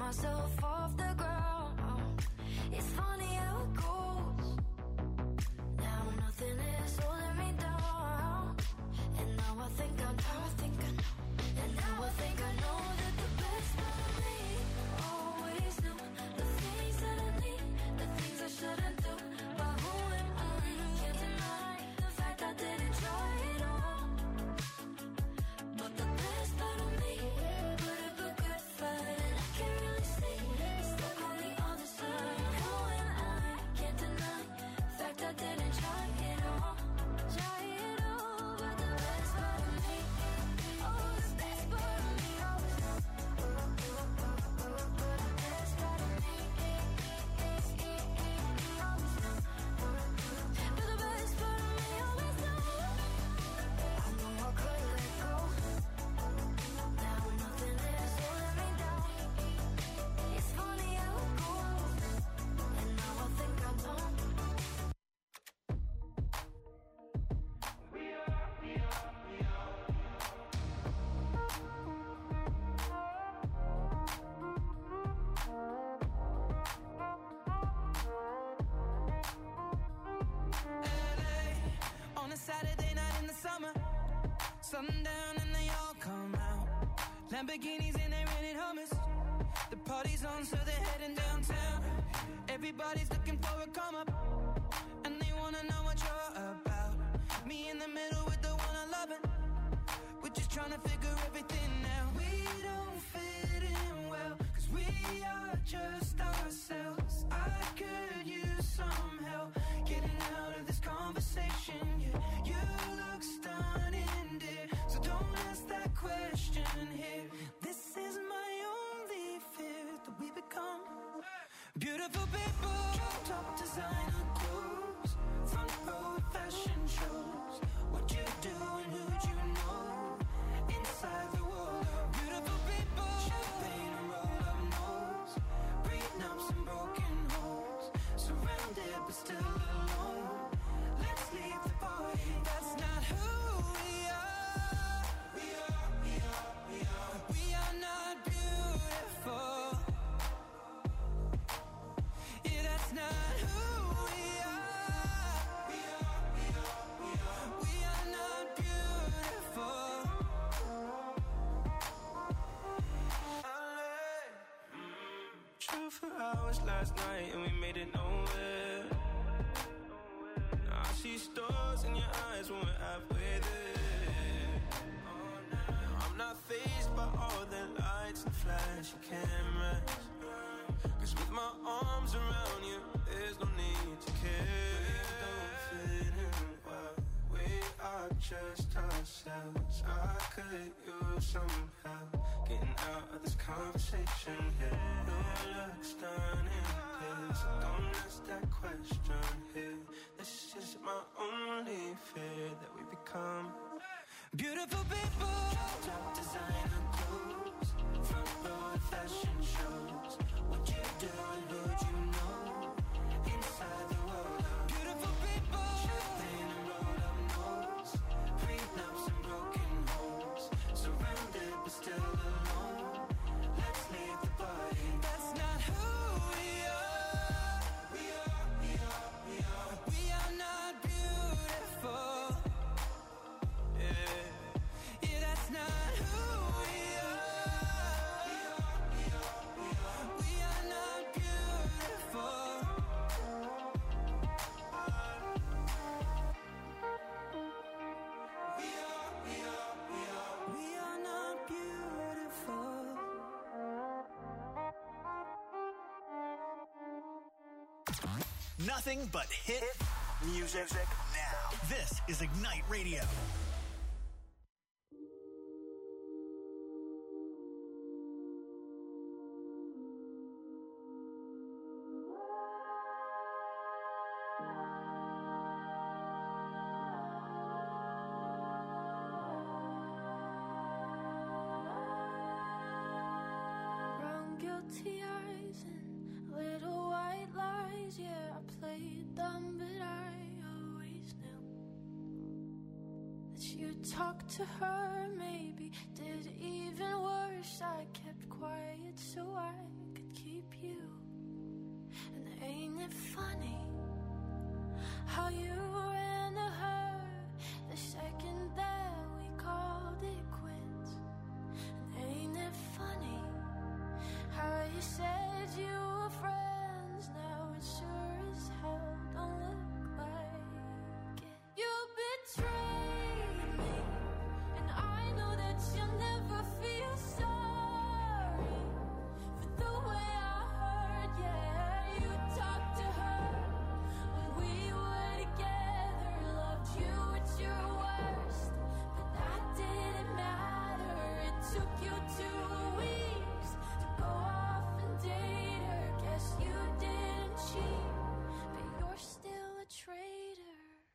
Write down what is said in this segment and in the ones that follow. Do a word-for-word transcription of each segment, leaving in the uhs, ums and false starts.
myself off the ground. It's funny how it goes. Now nothing is holding me down. And now I think I know, I think I know. And now I think I know that the best part of me always knew the things that I need, the things I shouldn't do. But who am I? Can't deny the fact I didn't try it all. But the best part of me put up a good fight, and I can't really see it's stuck on the other side. Who am I? Can't deny the fact I didn't try it all. Try it all, but the best part of me, oh, the best part of me, oh, the best part of me, but the best part of me always knows. I know I could let go. Now nothing is holding me down. It's funny how it goes. And now I think I don't. L A on a Saturday night in the summer, sundown and they all come out. Lamborghinis and they rented Hummers. The party's on, so they're heading downtown. Everybody's looking for a come up, and they wanna know what you're about. Me in the middle with the one I love it. We're just trying to figure everything out. We don't fit in well, cause we are just ourselves. I could use some help getting out of this conversation. Yeah, you look stunning, dear, so don't ask that question here. This is my only fear, that we become beautiful people. Top designer clothes, front row fashion shows. What you do and who'd you know? Inside the world of beautiful people. Champagne and roll up nose, prenups and broken homes. Surrounded but still alone. Let's leave the party. That's not who we are. We are, we are, we are. We are not beautiful. Yeah, that's not who we are. We are, we are, we are. We are not beautiful. True for hours last night and we made it nowhere. Now I see stars in your eyes when we're halfway there. I'm not fazed by all the lights and flashy cameras, cause with my arms around you, there's no need to care. We don't fit in well, we are just ourselves. I could use some help getting out of this conversation here. You look stunning, dear, so don't ask that question here. This is my only fear, that we become beautiful people. Top designer clothes, front row fashion shows. What you do and who'd you know? Inside the world of beautiful people. Champagne and roll up nose, prenups and broken homes. Surrounded but still alone. Let's leave the party. That's not who we are. We are, we are, we are. We are not beautiful. Yeah, yeah, that's not who we are. We are, we are, we are. We are not beautiful. We are, we are, we are. We are not beautiful. Nothing but hit music now. This is Ignite Radio. Brown guilty eyes and little white lies. Yeah, I played dumb, but I always knew that you talked to her. Maybe did even worse. I kept quiet so I could funny how you ran to her the second that we called it quits? And ain't it funny how you said you were friends, now it sure as hell don't look like it. You betrayed me, and I know that you'll never feel sorry for the way I heard. Yeah, you talked to her when we were together, loved you at your worst, but that didn't matter. It took you two weeks to go off and date her. Guess you didn't cheat, but you're still a traitor.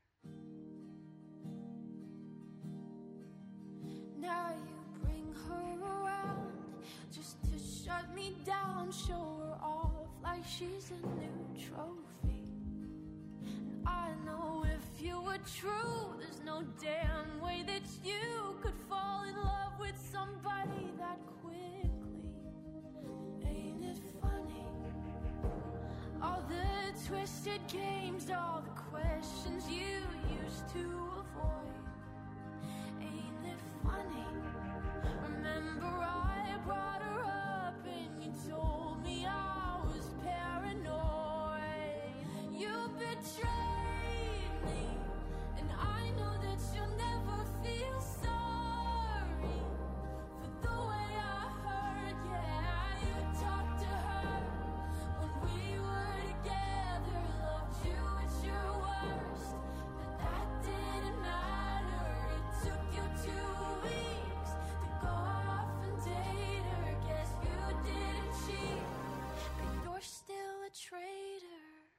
Now you bring her around just to shut me down, show her off like she's a new trophy. And I know if you were true, there's no damn way that you could fall in love with somebody that quickly. Ain't it funny? All the twisted games, all the questions you used to avoid. Ain't it funny? Remember I brought her up and you told me I was paranoid. You betrayed me, and I know that you'll never feel sorry for the way I heard. Yeah, you talked to her when we were together, loved you at your worst, but that didn't matter. It took you two weeks to go off and date her. Guess you didn't cheat, but you're still a traitor.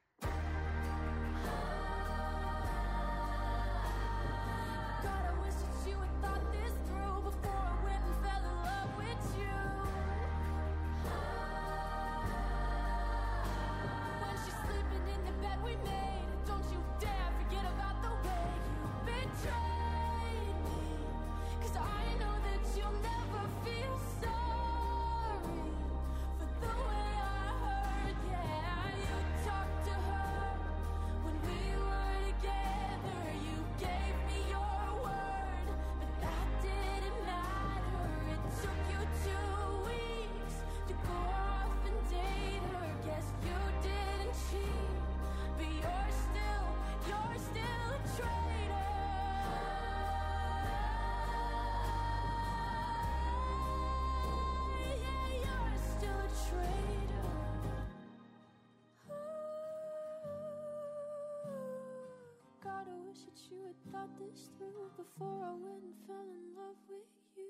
God, I wish that you had thought this through before I went and fell in love with you. When she's sleeping in the bed we made, don't you dare forget about the way you betrayed me. 'Cause I know that you'll never feel sorry for the way I heard. Yeah, you talked to her when we were together. You gave me your word, but that didn't matter. It took you two weeks to go off and date her. Guess you didn't cheat, but you're still, you're still a traitor. Yeah, you're still a traitor. God, I wish that you had thought this through before I went and fell in love with you.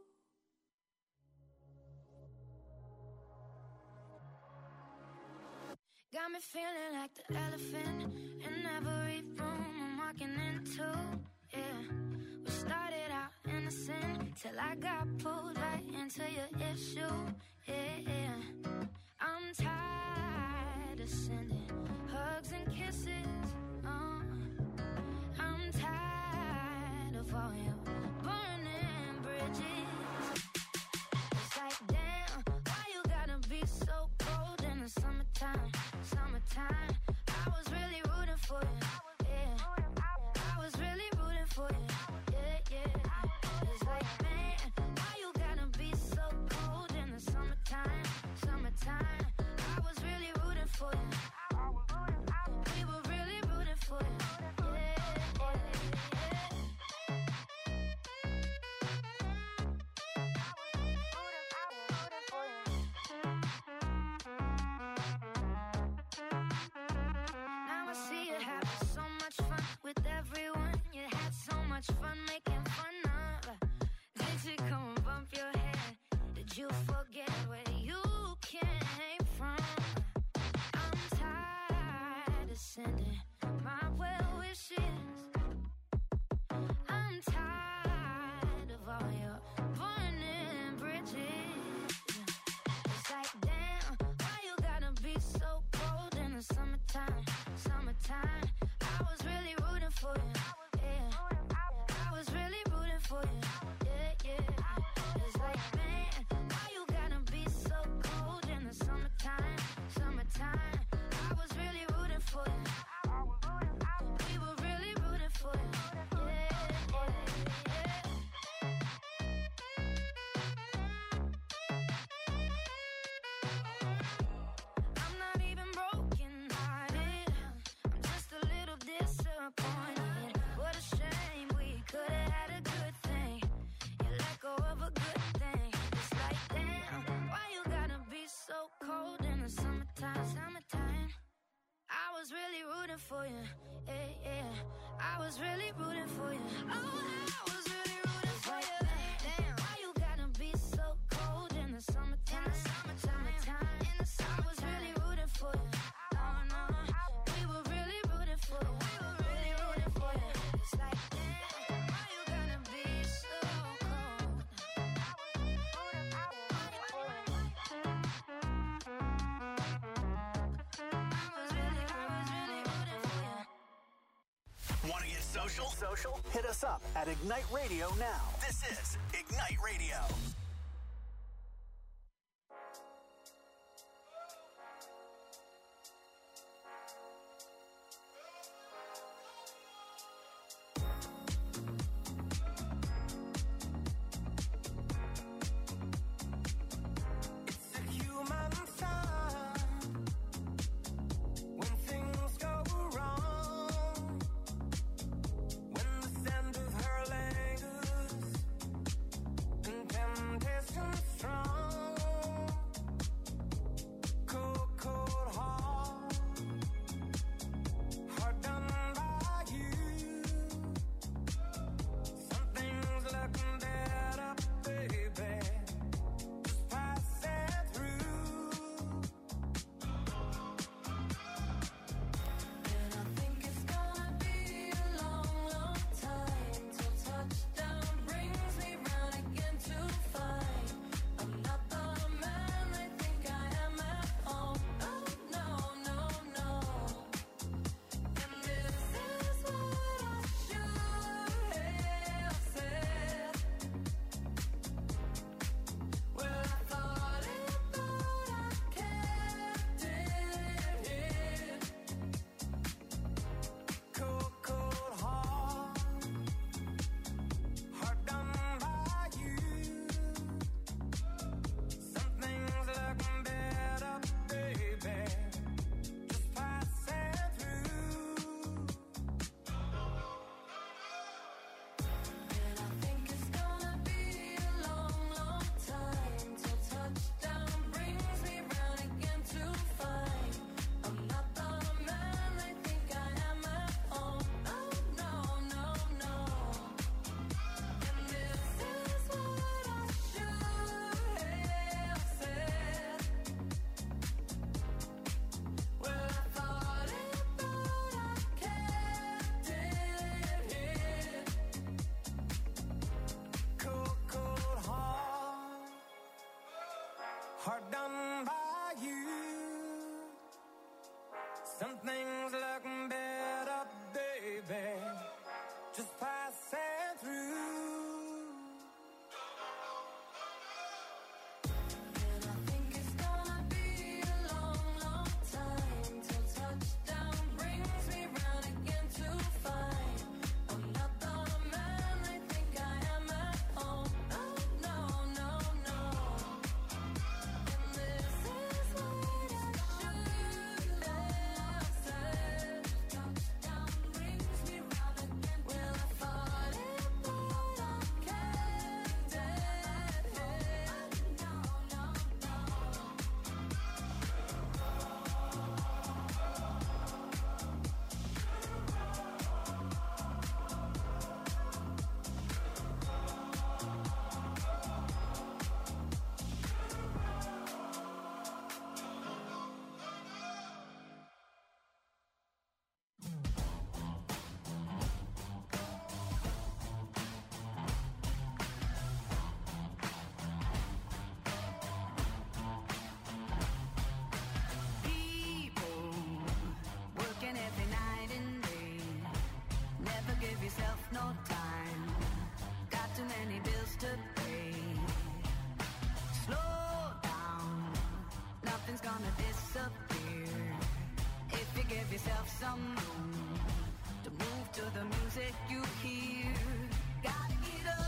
Got me feeling like the elephant in every room I'm walking into. Yeah, we started out innocent till I got pulled right into your issue. Yeah, yeah. I'm tired of sending hugs and kisses. Uh, I'm tired of all your burning bridges. It's like, damn, why you gotta be so cold in the summertime? Summertime, I was really rooting for you. Yeah, I was really rooting for you. Yeah, yeah. It's like, man, why you gotta be so cold in the summertime? Summertime, I was really rooting for you. We were really rooting for you. Yeah, yeah, yeah. Now I see you having so much fun with everyone. You had so much fun making fun of. Did you come and bump your head? Did you forget where you came from? I'm tired of sending my well wishes. I'm tired of all your burning bridges. It's like, damn, why you gotta be so cold in the summertime? Summertime, I was really rooting for you. Yeah, I was really rooting for you. Yeah, yeah. It's like, man, why you gotta be so cold in the summertime? Summertime, I was really rooting rooting for you. Yeah, yeah. I was really rooting for you. Oh, I was really rooting for you. Damn, why you gotta be so cold in the summertime? Summertime, in the summer. I was really rooting for you. Oh no, we were really rooting for you. We were really rooting for you. It's like, damn, why you gotta be so cold? Want to get social? Social? Hit us up at Ignite Radio now. This is Ignite Radio. Hard done by you. Some things look better, baby, just passing through. Yourself no time, got too many bills to pay. Slow down, nothing's gonna disappear if you give yourself some room to move to the music you hear. Gotta get up,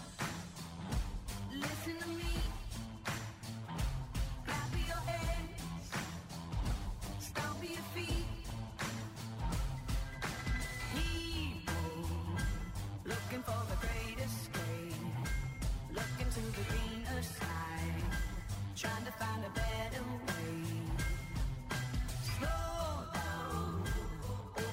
listen to me, clap your hands, stomp your feet. Looking for the great escape, looking to the greener side, trying to find a better way. Slow down,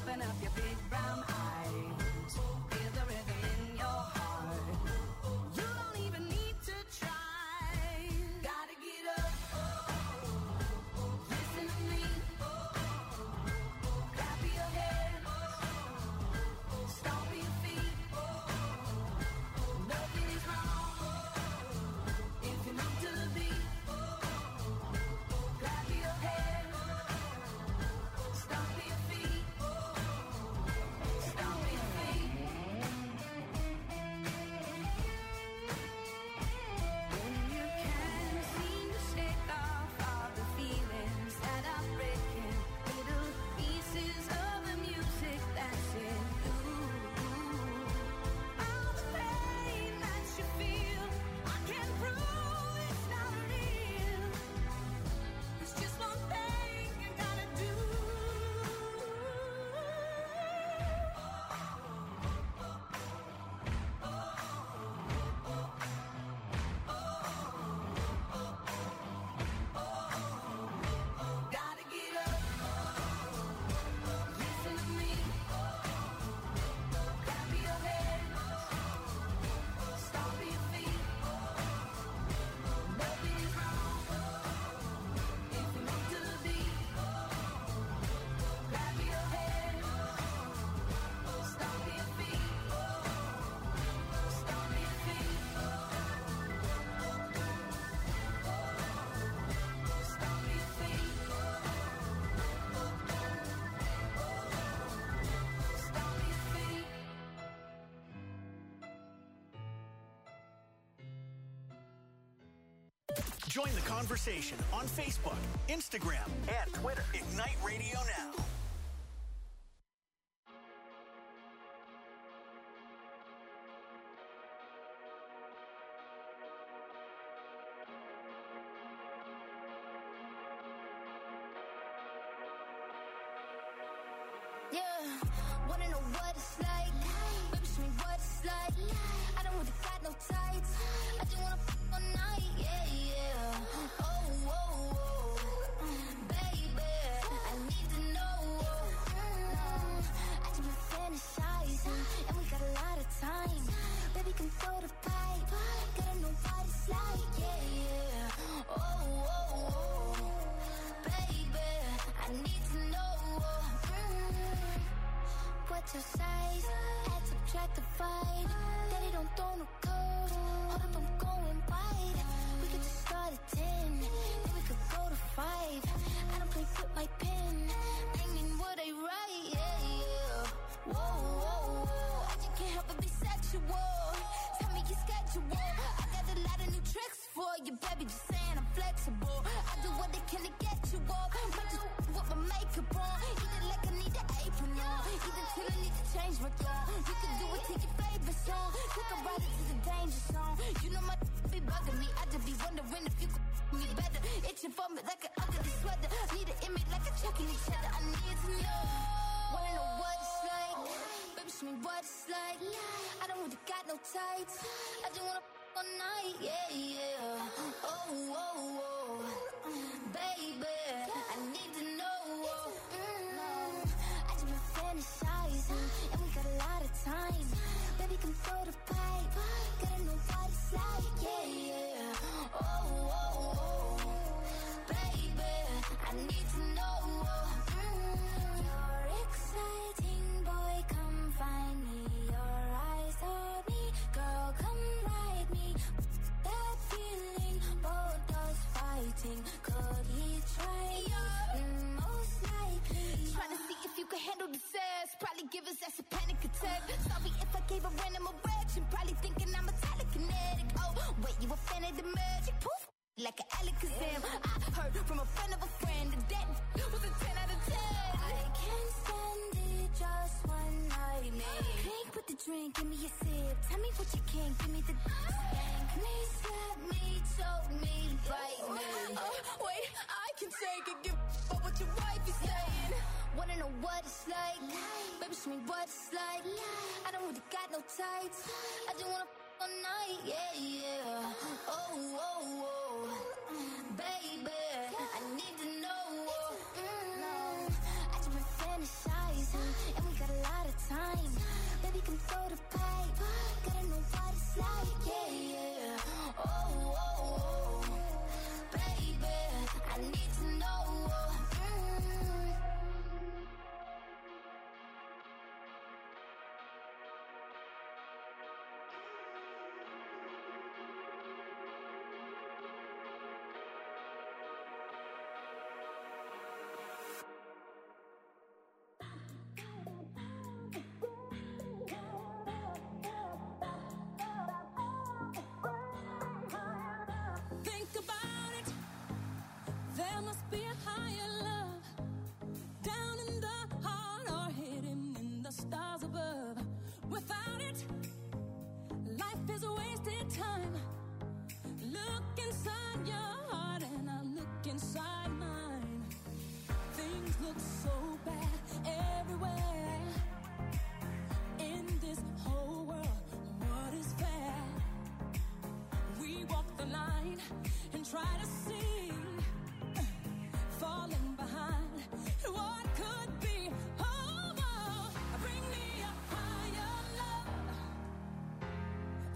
Join the conversation on Facebook, Instagram, and Twitter. Ignite Radio Now.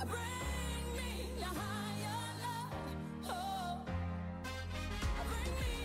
Bring me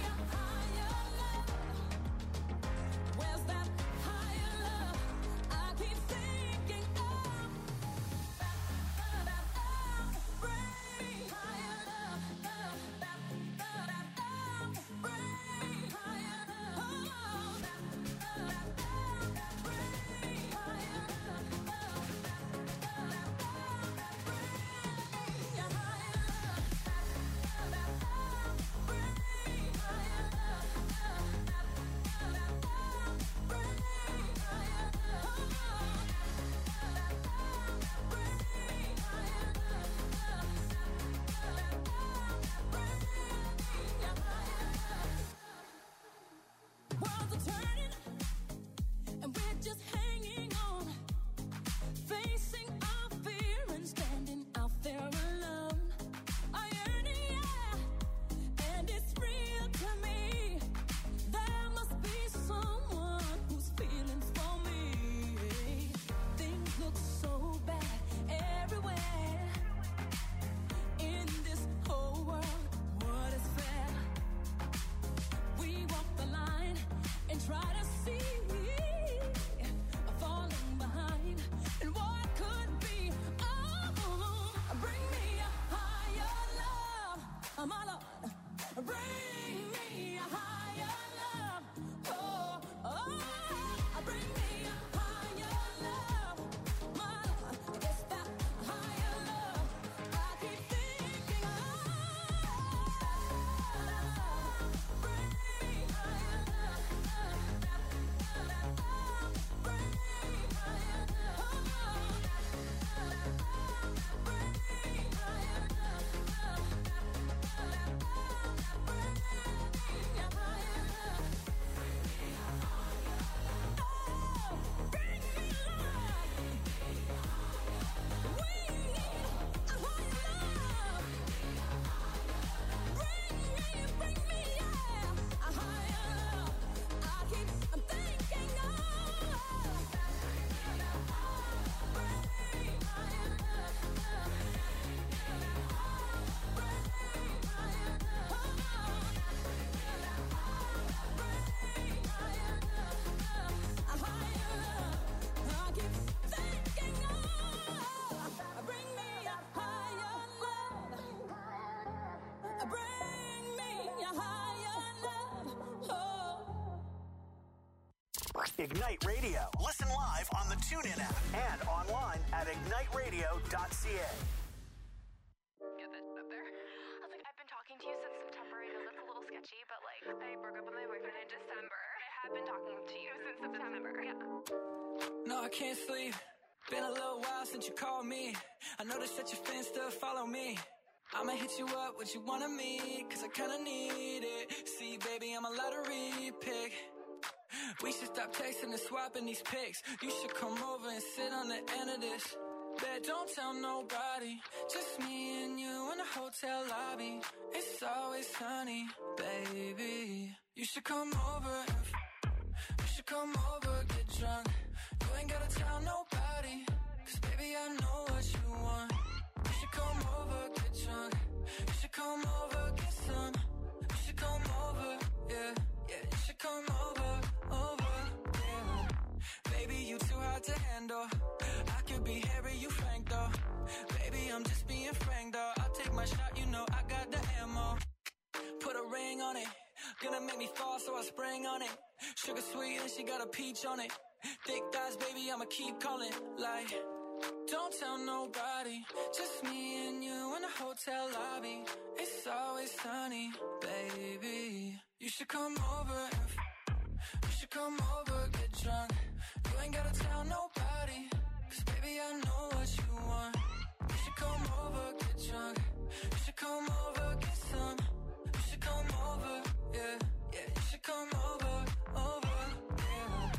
Ignite Radio. Listen live on the TuneIn app and online at ignite radio dot c a. Get that up there. I was like, I've been talking to you since September. I know that's a little sketchy, but like, I broke up with my boyfriend in December. I have been talking to you since September. Yeah. No, I can't sleep. Been a little while since you called me. I noticed that your fans still follow me. I'ma hit you up, what you want of me, cause I kinda need it. See, baby, I'm a lottery pick. We should stop texting and swapping these pics. You should come over and sit on the end of this. Bet, don't tell nobody. Just me and you in the hotel lobby. It's always sunny, baby. You should come over and f- You should come over, get drunk. You ain't gotta tell nobody, cause baby, I know what you want. You should come over, get drunk. You should come over, get some. You should come over, yeah, yeah. You should come over, over, yeah. Baby, you too hard to handle. I could be Harry, you Frank though. Baby, I'm just being frank though. I'll take my shot, you know I got the ammo. Put a ring on it. Gonna make me fall, so I spring on it. Sugar sweet and she got a peach on it. Thick thighs, baby, I'ma keep calling. Like, don't tell nobody. Just me and you in the hotel lobby. It's always sunny, baby. You should come over and f- You should come over, get drunk. You ain't gotta tell nobody, cause baby, I know what you want. You should come over, get drunk. You should come over, get some. You should come over, yeah, yeah. You should come over, over, yeah.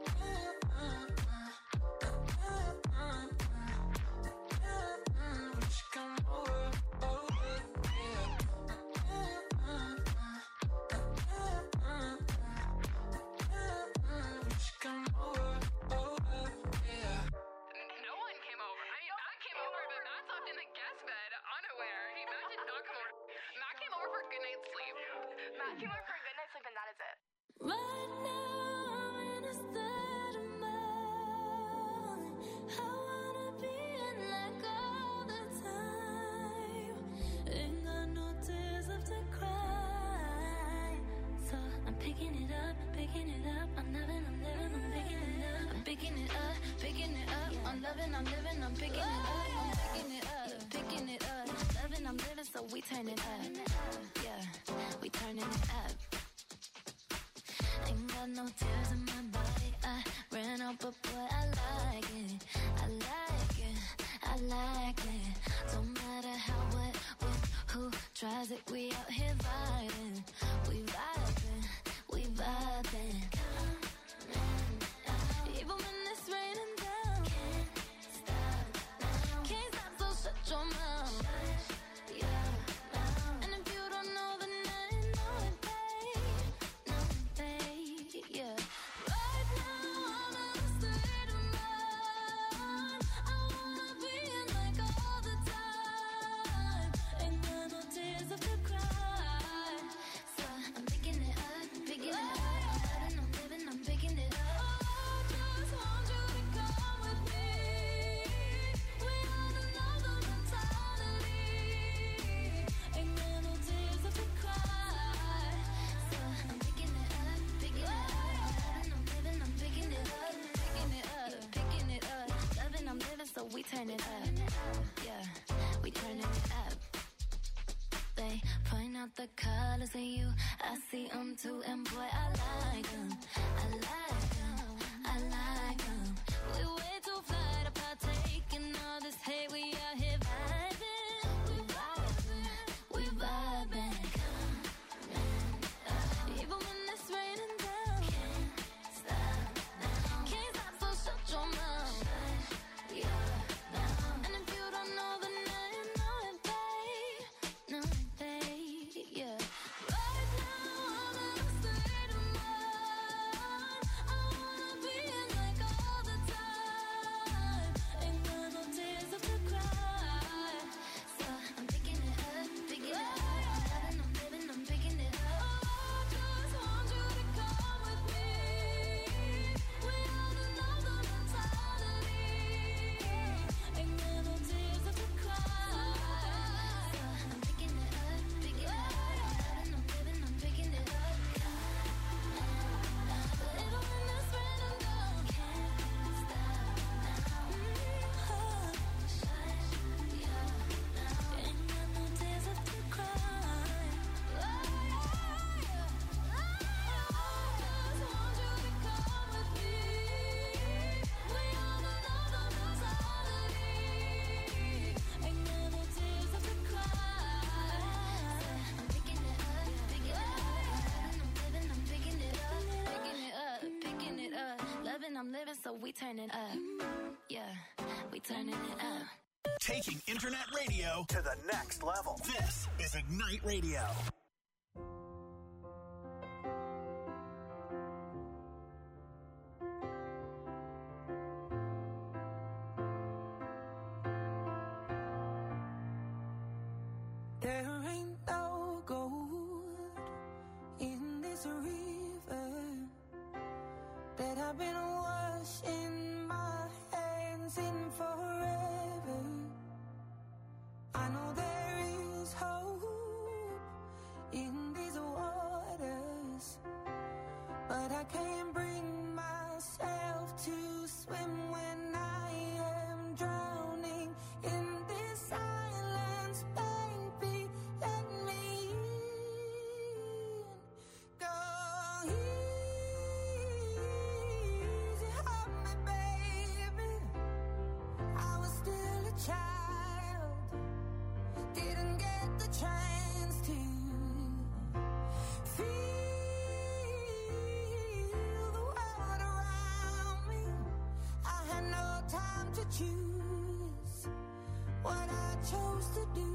You should come over, over, yeah. You should come over, over, yeah. No one came over. I mean, Matt came over, but Matt slept in the guest bed, unaware. He, Matt did not come over. Matt came over for a good night's sleep. Matt came over for a good night's sleep, and that is it. Right now I'm in a state of mind. I wanna be in like all the time. Ain't got no tears left to cry. So I'm picking it up, picking it up. I'm loving, I'm living, I'm picking it up. I'm picking it up, picking it up. I'm loving, I'm living, I'm picking it up. I'm picking it up, picking it up. Loving, I'm living, so we turn it up. Yeah, we turning it up. Ain't got no tears in my body. I ran out, but boy, I like it. I like it. I like it. Don't matter how, what, when, who tries it. We out here vibing. We vibing. We vibing. Even when it's raining down. Can't stop now. Can't stop, so shut your mouth. Shut your mouth. And if you don't know, then I know it, babe. Know it, babe. Yeah. Right now I'm in a state of mind. I wanna be in like all the time. Ain't got no tears left to cry. So I'm picking it up, picking it up. I'm loving, I'm living, I'm picking it up. I just want you to come with me. We on another mentality. Ain't got no tears left to cry. So I'm picking it up, picking it up. I'm loving, I'm living, I'm picking it up, picking it up, picking it up. Loving, I'm living, so we turn it up. Yeah, we turning it up. They point out the colors in you. I see them too, and boy, I like them. I like them. I like them. We way too fly to partake in all this hate. We out here vibing. We vibing. We vibing. Even when it's raining down. Can't stop now. Can't stop, so shut your mouth. Shut your mouth. And if you don't know, then I know it, babe. Know it, babe. Yeah. Right now I'm in a state of mind. I wanna be in like we turning up. Yeah, we turning it up. Taking internet radio to the next level. This is Ignite Radio. There ain't no gold in this river that I've been washing my hands in forever. I know there is hope in these waters, but I can't bring myself to swim when I am drowning in this silence. Baby, let me in. Go easy on me, baby. I was still a child, didn't get the chance to feel the world around me. I had no time to choose what I chose to do.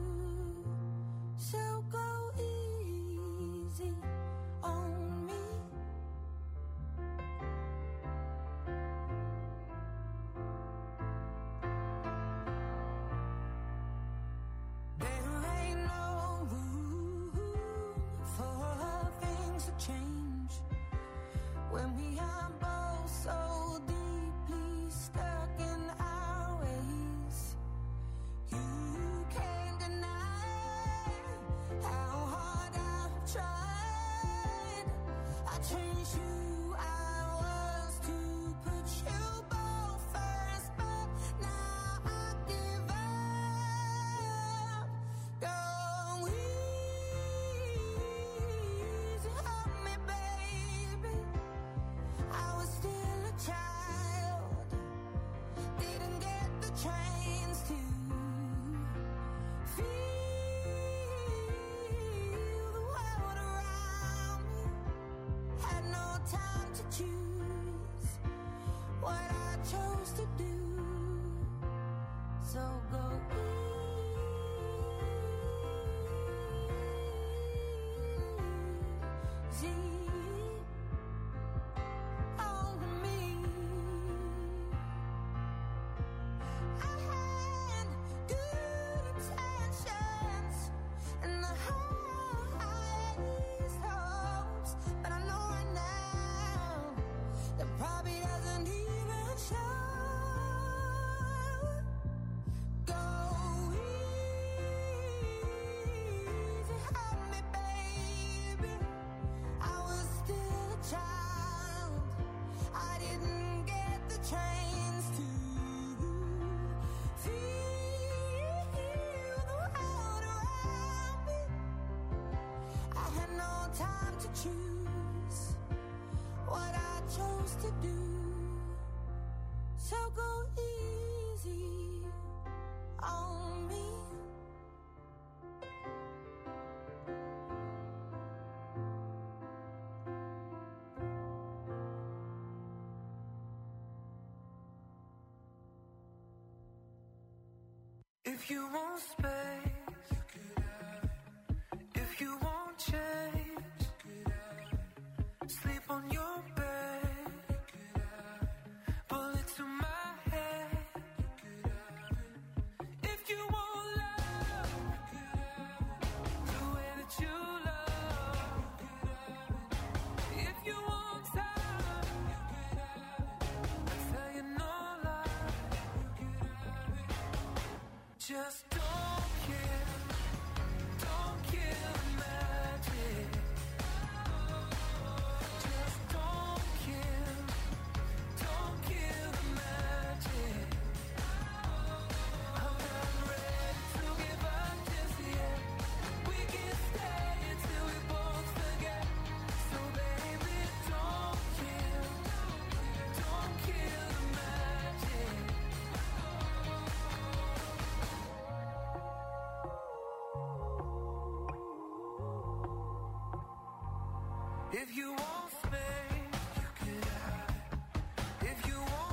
So go easy on me. There ain't no room for things to change when we are both so deeply stuck in our ways. You can't deny how hard I've tried. I changed who I was to put you both first, but now I give up. Go easy on me, baby. I was still a child, didn't get the chance to feel the world around me. Had no time to choose what I chose to do. So go easy on me. I had good intentions and the highest hopes, but I know right now that probably doesn't even show. Go easy on me, baby. I was still a child, I didn't get the chance to feel the world around me. I had no time to choose what I chose to do. So go easy on me. If you want space, if you want change, sleep on your bed, bullet to my head. If you want love, the way that you love. If you want time, I tell you no lie. Just don't kill, don't kill the magic. Just don't kill, don't kill the magic. I'm not ready to give up just yet. We can stay until we both forget. So baby, don't kill, don't kill the magic. If you want space, you could have it. If you want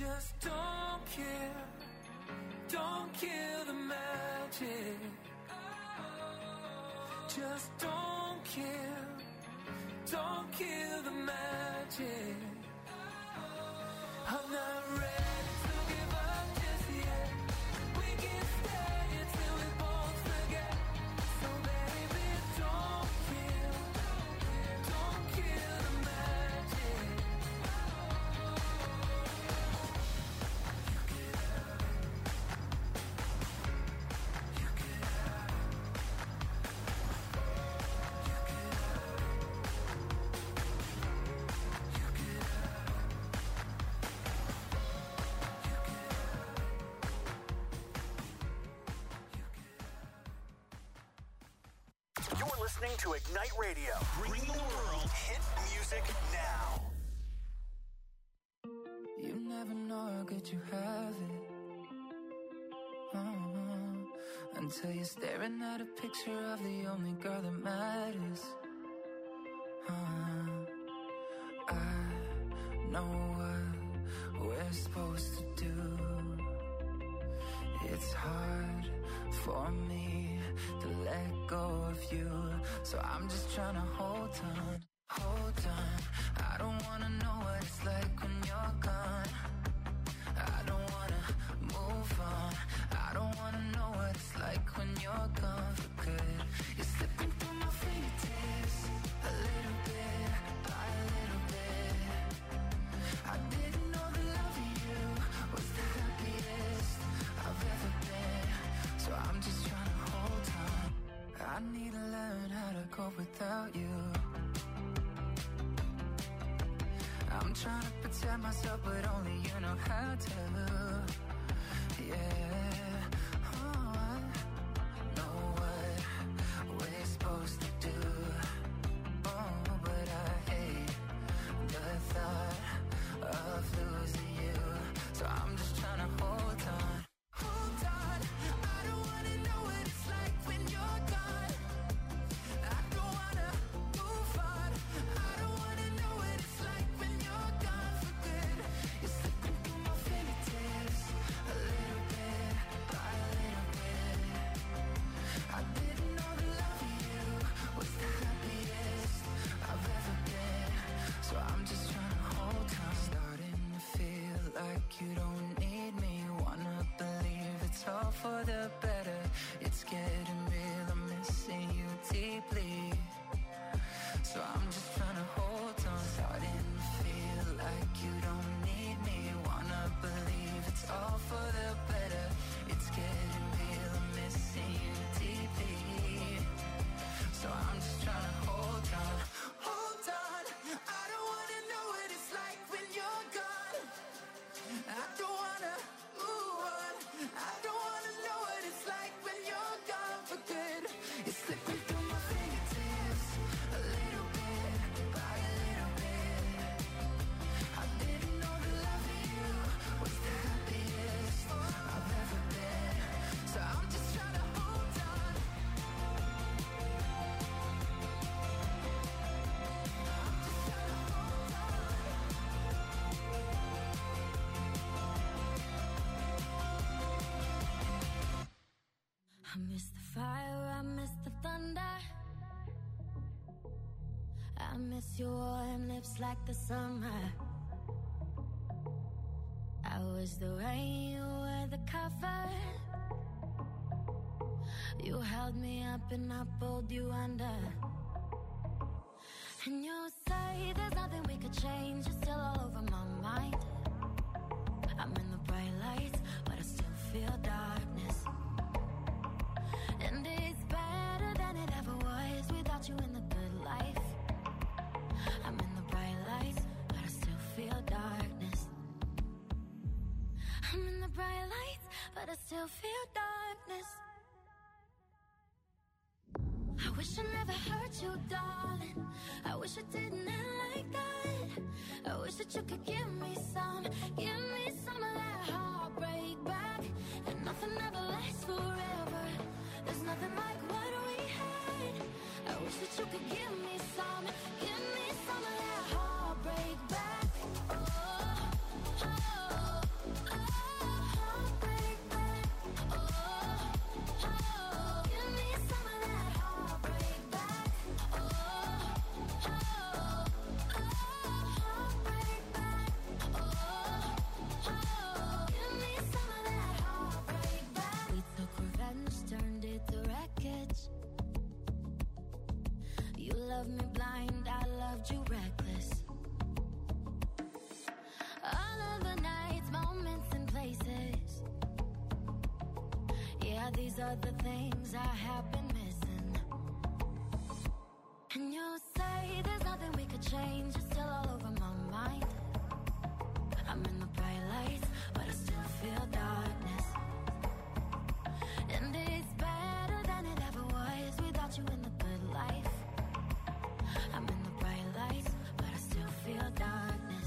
Just don't kill, don't kill the magic. Just don't kill, don't kill the magic. I'm not ready to give up just yet. We can stay until we both forget. So baby, don't kill, don't kill the magic. You could have it. You could have it. You could have it. You could have it. You're listening to Ignite Radio, bringing the world hit music now. You never know how good you have it. Uh-huh. Until you're staring at a picture of the only girl that matters. Uh-huh. I know what we're supposed to do. It's hard for me to let go of you, so I'm just trying to hold on, hold on. I don't wanna know what it's like when you're gone. I don't wanna move on. I don't wanna know what it's like when you're gone for good. You're slipping through my fingertips, a little bit by a little bit. I didn't know the love of you was the happiest I've ever been, so I'm just trying to hold on. I need to learn how to cope without you. I'm trying to protect myself, but only you know how to. Yeah, oh, I know what we're supposed to do. Oh, but I hate the thought of losing you, so I'm just trying to hold on. Hold on, I don't wanna know what it's like when you're gone. I don't wanna move on. I don't wanna know what it's like when you're gone for good. You're slipping through my fingertips, a little bit by a little bit. I didn't know the love of you was the happiest I've ever been, so I'm just trying to hold on. Starting to feel like you don't need me. Wanna believe it's all for the better. It's getting real, I'm missing you deeply, so I'm just trying to hold on. Starting to feel like you don't need me. Wanna believe it's all for the better. It's getting real, I'm missing you deeply, so I'm just trying to hold on. Hold on, I don't wanna know what it's like when you're gone. I don't wanna move on. I don't wanna know what it's like when you're gone for good. It's slipping through my fingertips, a little bit by a little bit. I didn't know the love of you was the happiest I've ever been, so I'm just trying to hold on. I'm just trying to hold on. I miss the fire, I miss the thunder. I miss your warm lips like the summer. I was the rain, you were the cover. You held me up and I pulled you under. And you say there's nothing we could change. You're still all over my mind. I'm in the bright lights, but I still feel darkness. And it's better than it ever was without you in the good life. I'm in the bright lights, but I still feel darkness. I'm in the bright lights, but I still feel darkness. I wish I never hurt you, darling. I wish I didn't end like that. I wish that you could give me some, give me some of that heartbreak back. And nothing ever lasts forever. There's nothing like what we had. I wish that you could give me some, give me some of that heartbreak back. Oh, oh, are the things I have been missing. And you say there's nothing we could change, it's still all over my mind. I'm in the bright lights, but I still feel darkness. And it's better than it ever was without you in the good life. I'm in the bright lights, but I still feel darkness.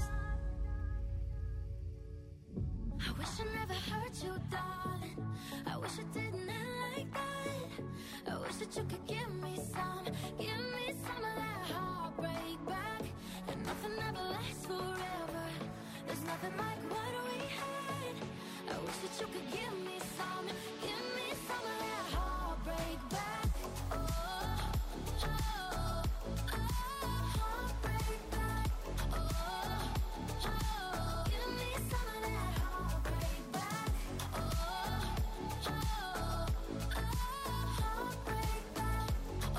I wish I never hurt you, darling. I wish it didn't end like that. I wish that you could give me some, give me some of that heartbreak back. And nothing ever lasts forever. There's nothing like what we had. I wish that you could give me some, give me some of that heartbreak back. Oh, oh, oh, heartbreak back. Oh, oh, give me some of that heartbreak back. Oh, oh, oh, heartbreak back. Oh,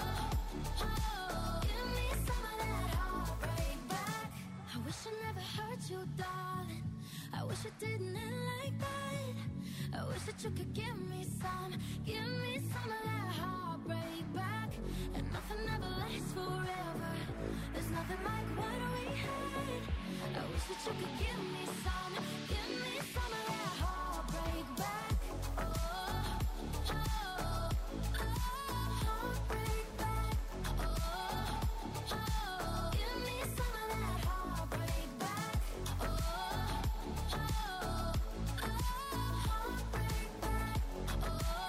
oh, give me some of that heartbreak back. I wish I never hurt you, darling. I wish it didn't end like that. I wish that you could give me some, give me some of that heartbreak back. And nothing ever lasts forever. There's nothing like what we had. I wish that you could give me some, give me some of that heartbreak back. Oh, oh, oh, heartbreak back. Oh, oh, give me some of that heartbreak back. Oh, oh, oh, heartbreak back. Oh,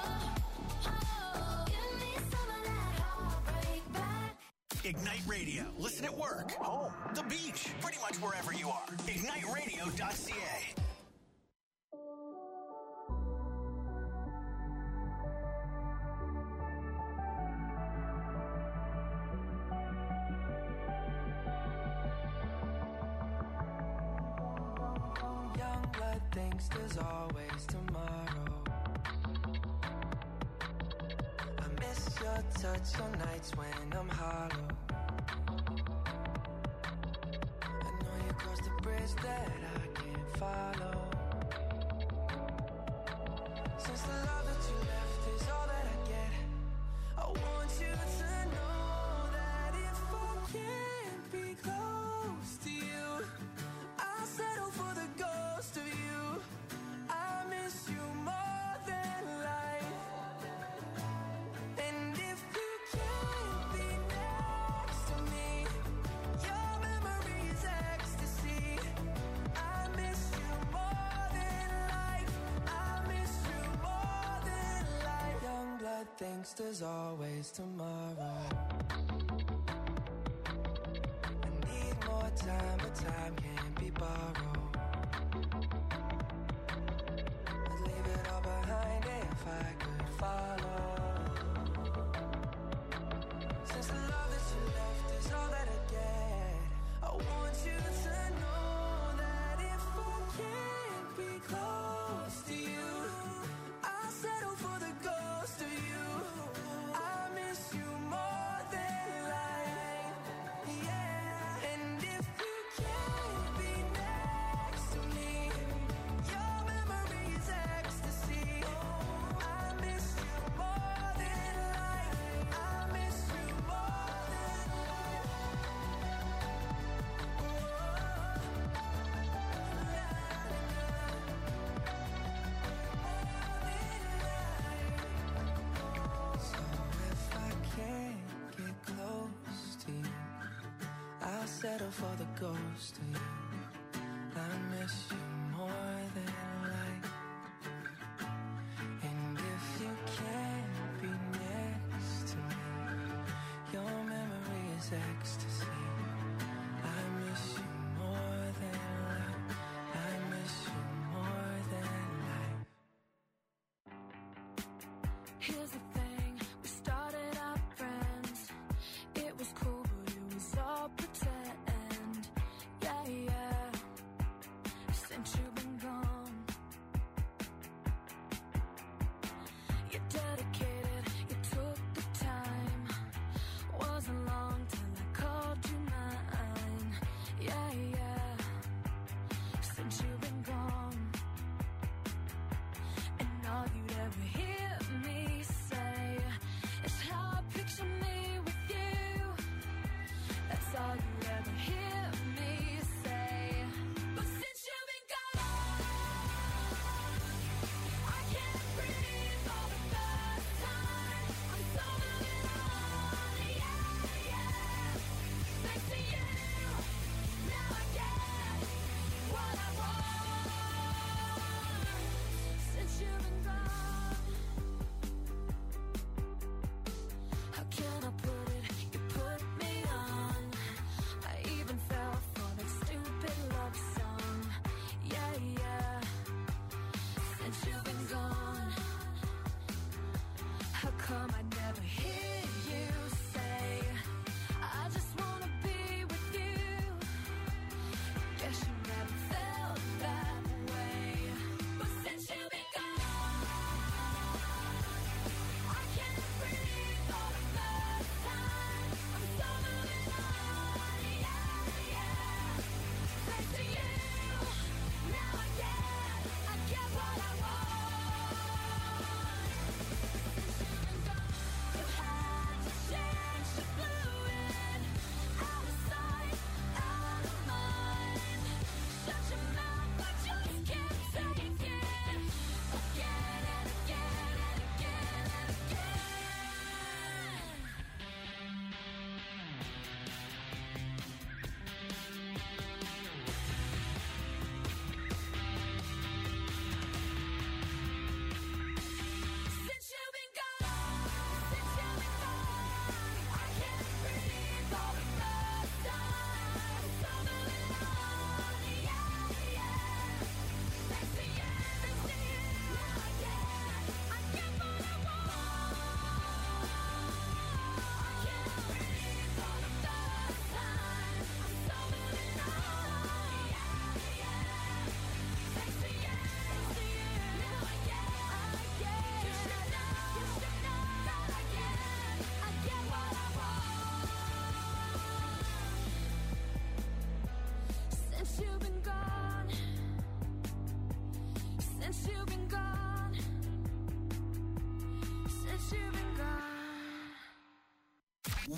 oh, give me some of that heartbreak back. Ignite Radio. Listen at work, home, the beach, pretty much wherever you are. ignite radio dot c a. Young blood thinks there's always tomorrow. I miss your touch on nights when I'm hollow. I know you crossed the bridge that I can't follow. Since the love that you left is all that I get, I want you to know that if I can't be close to you, I'll settle for the ghost of you. I miss you more than life. And if you can't be next to me, your memory is ecstasy. I miss you more than life. I miss you more than life. Young blood thinks there's always tomorrow. I need more time, but time can't be borrowed. I'd leave it all behind if I could follow. Since the love that you left is all that I get, I want you to know that if I can't be close to you, I'll settle for the ghost of you. I miss you more than life. Yeah. And if you can't be next to me, your memory is ecstasy. I miss you more than life. I miss you more than life. So if I can't get close to you, I'll settle for the ghost of you. I miss you more than life. And if you can't be next to me, your memory is ecstasy. I miss you more than life. I miss you more than life. Here's the thing, we started out friends. It was cool, but it was all pretend. Yeah, yeah. Since you've been gone, you're dedicated, you took the time. Wasn't long till I called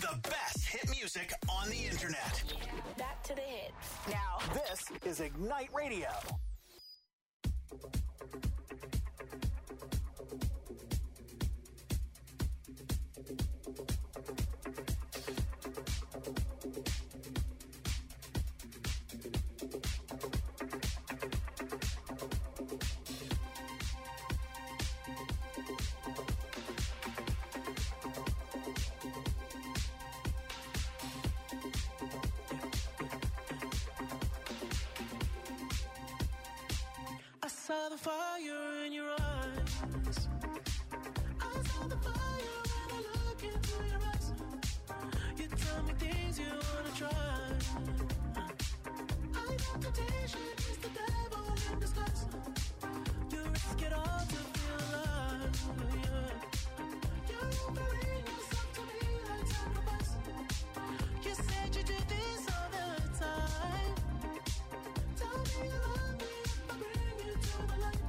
The best hit music on the internet. Back to the hits. Now, This is Ignite Radio. I saw the fire in your eyes. I saw the fire when I look into your eyes. You tell me things you wanna try. I know temptation is the devil in disguise. You risk it all to feel alive. Yeah. You're offering yourself to me like sacrifice. You said you do this all the time. Tell me you love me if I bring you to the light.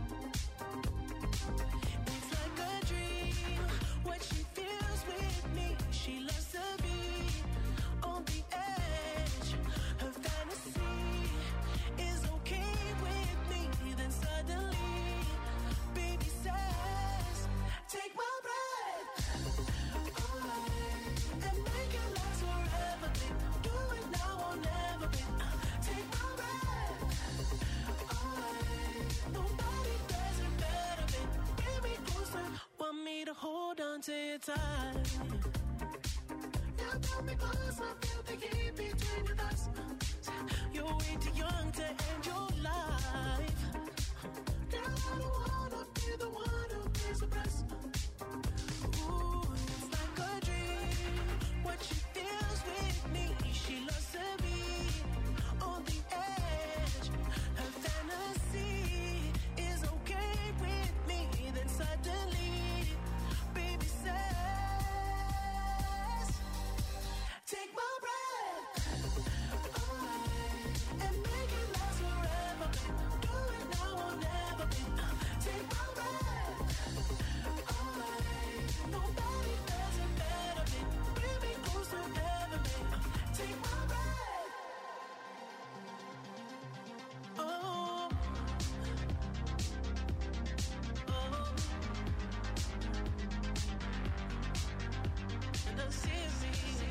It's like a dream, what she feels with me. She loves to be on the edge. Her fantasy is okay with me. Then suddenly, baby says, take my breath away and make it last forever, babe. Do it now or never, babe. Take my breath away. Nobody does it better, babe. Bring me closer. Want me to hold on to your tight. You pull me closer, feel the heat between your thighs. You're way too young to end your life. Girl, I don't wanna be the one who pays the price. Ooh, it's like a dream, what she feels with me. She loves to be on the edge. Her fantasy is okay with me. Then suddenly, baby says, take my breath away and make it last forever, babe. Do it now or never, babe. Take my breath away. Nobody does it better, babe. Bring me closer, ever, babe. Take my breath. Oh, oh, and I see me.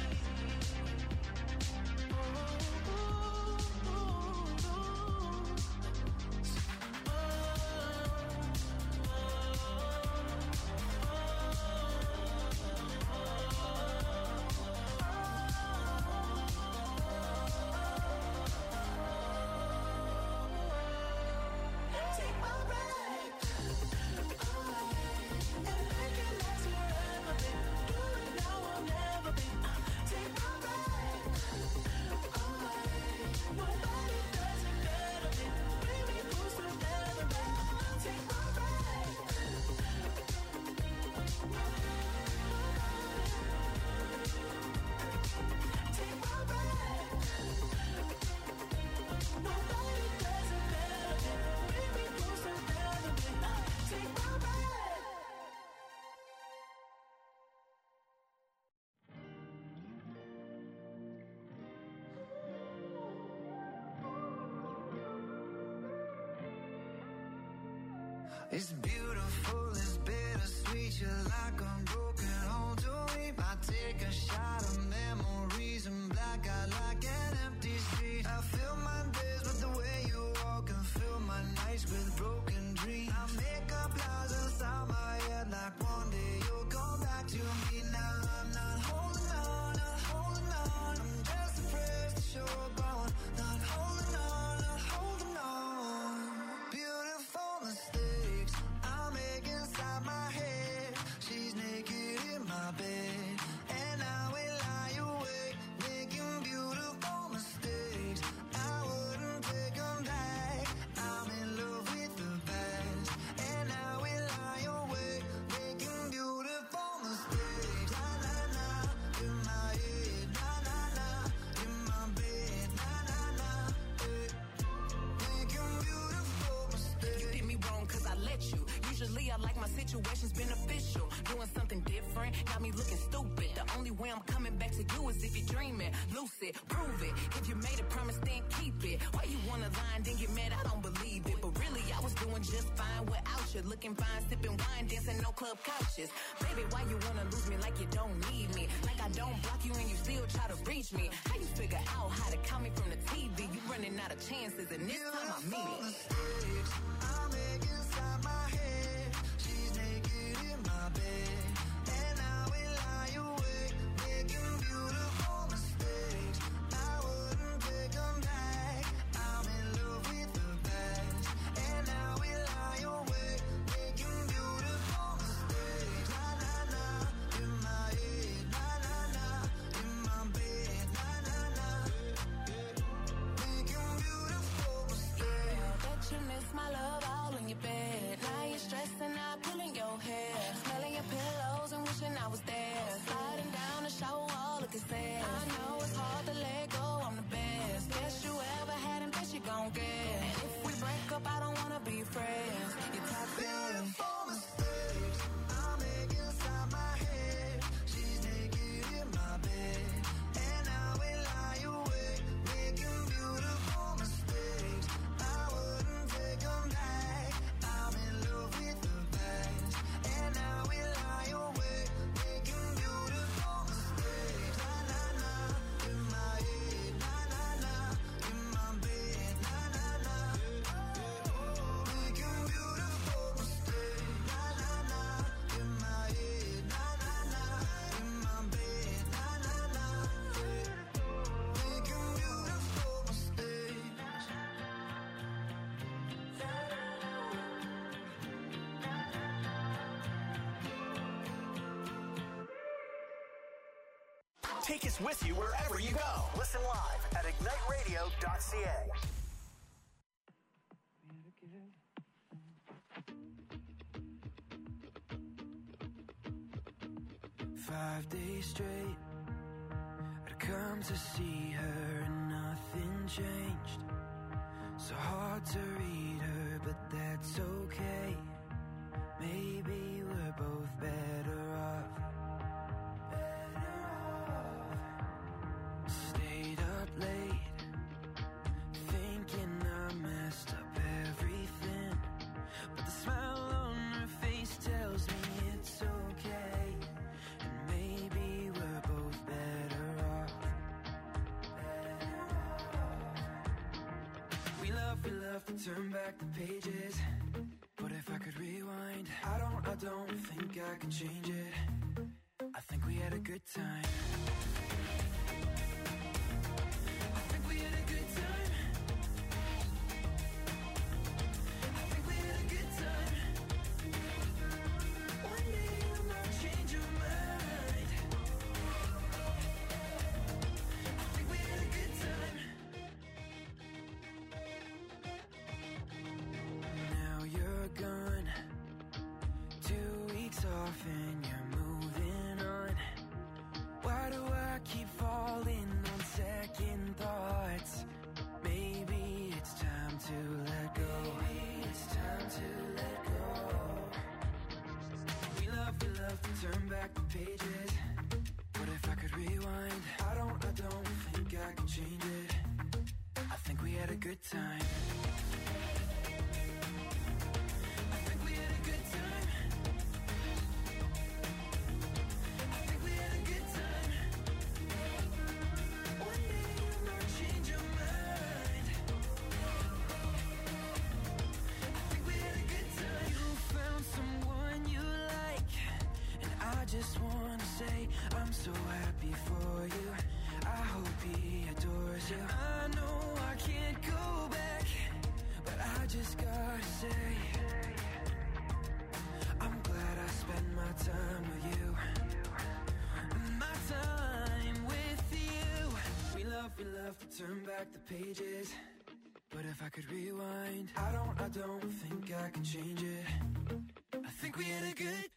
Take my breath away and make it last forever, babe. Do it now or never, babe. Take my breath away. Nobody does it better, babe. Bring me closer, never, babe. Take my breath. Take my breath. Nobody does it better, babe. Bring me closer, never, babe. Take my breath. It's beautiful, it's bittersweet. You're like a broken home to me. I take a shot of memories and black out like an empty street. I fill my days with the way you walk and fill my nights with broken dreams. I make up lies inside my head like one day you'll come back to me. Now I'm not holding on, not holding on. I'm just afraid that you're gone. Not holding on, not holding on. Beautiful mistakes I make inside my head. She's naked in my bed, and I will lie awake, making beautiful mistakes. I wouldn't take them back. I'm in love with the Usually I like my situations beneficial. Doing something different, got me looking stupid. The only way I'm coming back to you is if you're dreaming. Lucid, prove it. If you made a promise, then keep it. Why you wanna lie and then get mad? I don't believe it. But really, I was doing just fine without you. Looking fine, sipping wine, dancing no club couches. Baby, why you wanna lose me like you don't need me? Like I don't block you and you still try to reach me. How you figure out how to count me from the T V? You running out of chances and this time I mean it. I make inside my head. She's naked in my bed, and I will lie awake, making beautiful mistakes. I wouldn't take them back. I'm in love with the past, and I will lie awake, making beautiful mistakes. Na na na, in my head, na na na, in my bed, na na na, making beautiful mistakes. Bet you miss my love all in your bed. Now you're stressing out, pulling your hair, smelling your pillows and wishing I was there. Sliding down the shower wall, looking sad. I know it's hard to let go, I'm the best. Best you ever had and best you gon' get. And if we break up, I don't wanna be friends. You're toxic. Beautiful mistakes I make inside my head. She's naked in my bed, and I will lie awake, making beautiful mistakes. I wouldn't take them back. I'm in love with the past, and I will lie awake, making beautiful mistakes. Na na na, in my head, na na na, in my bed, na na na, making beautiful mistakes. Na na na, in my head, na na na, in my bed, na na na, making beautiful mistakes. Take us with you wherever you go. Listen live at ignite radio dot c a. Five days straight, I'd come to see her and nothing changed. So hard to read her, but that's okay. Maybe we're both better off. Better off. Stayed up late, thinking I messed up everything. But the smile on her face tells me it's okay. And maybe we're both better off. Better off. We love, we love to turn back the pages. But if I could rewind, I don't, I don't think I can change it. I think we had a good time. I think we had a good time. I think we had a good time. One day you might change your mind. I think we had a good time. Now you're gone, two weeks off and you're moving on. Why do I keep falling on second thoughts? Maybe it's time to let go. Maybe it's time to let go. We love, we love to turn back the pages. But if I could rewind, I don't, I don't think I can change it. I think we had a good time. I think we had a good time. I think we had a good time. One day you might change your mind. I think we had a good time. You found someone you like, and I just wanna say I'm so happy for you. I hope he adores you. I know I can't go back, but I just gotta say I'm glad I spent my time with you. My time with you. We love, we love to turn back the pages. But if I could rewind, I don't, I don't think I can change it. I think we had a good